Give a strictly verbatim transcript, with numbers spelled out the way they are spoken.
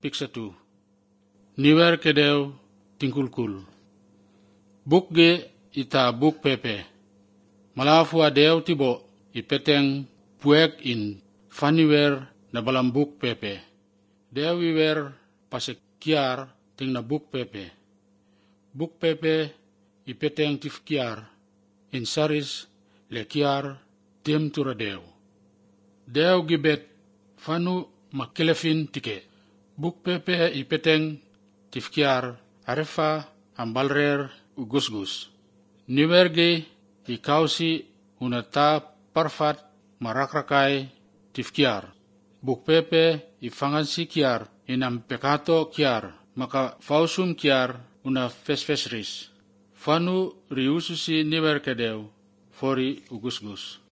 piksatu. Niwer kedeu tingkulkul. Buk ge ita buk pepe. Malafu adeu tibo ipeteng puek in faniwer na balam buk pepe. Deu iwer pasek kiar ting na buk pepe. Buk pepe ipeteng tif kiar in saris le kiar tim turadeu. Deu gibet fanu makelefin tike. Buk pepe ipeteng tif kiar arefa ambalrer ugusgus. Niwerge ikausi unata parfat marakrakai tif kiar. Buk pepe ifangansi kiar inam pekato kiar maka fausum kiar una fesfesris. Fanu riususi niwer kedeu fori ugusgus.